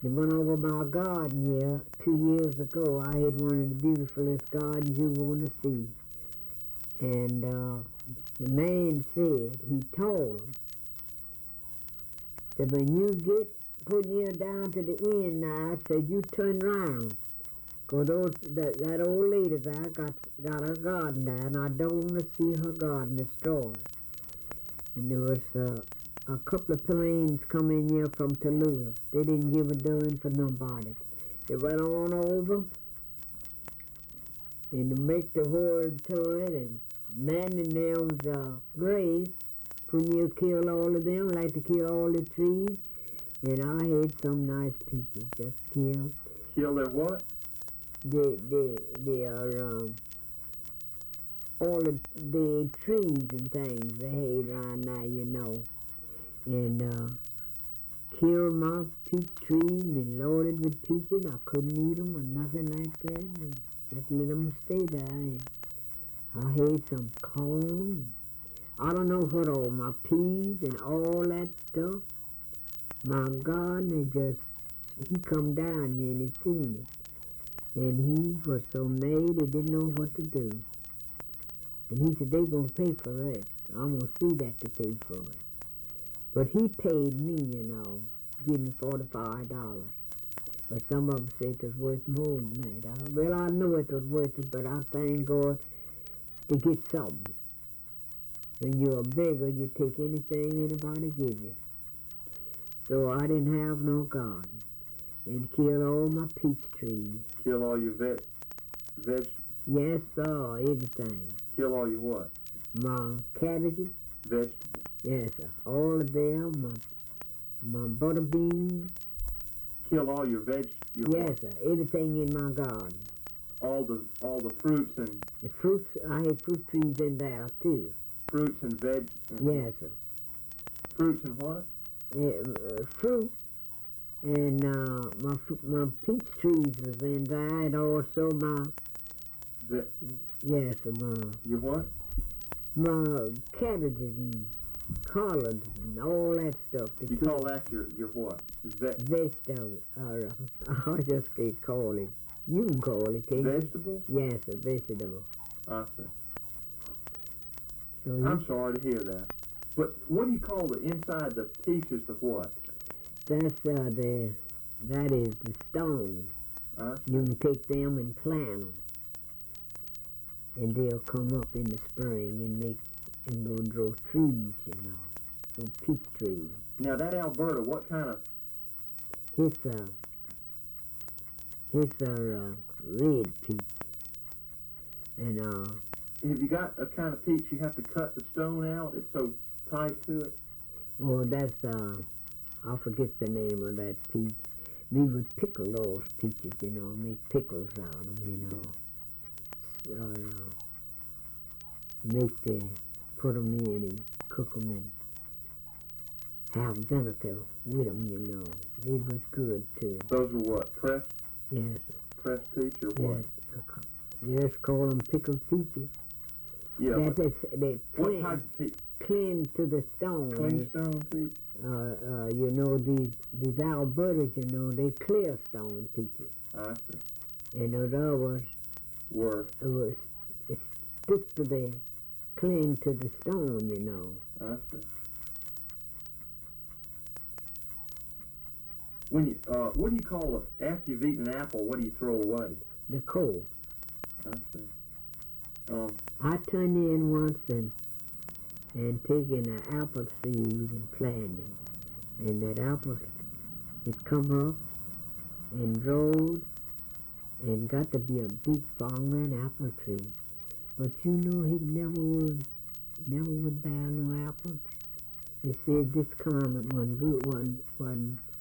They went over my garden here 2 years ago. I had one of the beautifulest gardens you want to see. And the man said, he told them, that when you get put near down to the end now, I said, you turn round. Because that old lady there got her garden there, and I don't want to see her garden destroyed. And there was a couple of planes coming here from Tallulah. They didn't give a darn for nobody. They went on over and to make the word to it and manning them's graves. Puniel killed all of them, like to kill all the trees. And I had some nice peaches just killed. Kill their what? They are all of the trees and things they had around now, you know. And killed my peach trees and loaded with peaches. I couldn't eat them or nothing like that. And just let them stay there. And I had some corn. I don't know what all, my peas and all that stuff. My gardener he come down here and he seen it. And he was so mad he didn't know what to do. And he said, they gonna pay for it. I'm gonna see that to pay for it. But he paid me, you know, give me $45. But some of them said it was worth more than that. Well, I know it was worth it, but I thank God to get something. When you're a beggar, you take anything anybody give you. So I didn't have no garden. And killed all my peach trees. Kill all your vegetables? Yes, sir, everything. Kill all your what? My cabbages. Vegetables? Yes, sir. All of them. My butter beans. Kill all your Yes, what? sir. Everything in my garden. All the fruits and... The fruits, I had fruit trees in there, too. Fruits and veg... Yes, sir. Fruits and what? Fruit. And my peach trees was in there, and also yes, your what? My cabbages and collards and all that stuff. You call that your what? Vegetables. I just can't call it. You can call it, can't vegetables? You? Yes, a vegetable. I see. So I'm sorry to hear that. But what do you call the inside the peaches? The what? That's that is the stone. You can take them and plant them, and they'll come up in the spring and go grow trees, you know, so peach trees. Now that Alberta, what kind of? It's red peach, and have you got a kind of peach you have to cut the stone out? It's so tight to it. Oh, that's I forget the name of that peach. We would pickle those peaches, you know, make pickles out of them, you know. Put them in and cook them and have vinegar with them, you know. They was good, too. Those are what, pressed? Yes. Pressed peach or what? Yes, call them pickled peaches. Yeah. What type of peach? Cling to the stone. Clean stone peach? You know, these Albertas, you know, they clear stone peaches. I see. And the others it stuck to the, cling to the stone, you know. I see. When you, what do you call it, after you've eaten an apple, what do you throw away? The core. I see. I turned in once and taken an apple seed and planted it. And that apple, it come up and growed and got to be a big fallen apple tree. But you know, he never would bear no apples. They said this climate wasn't good, wasn't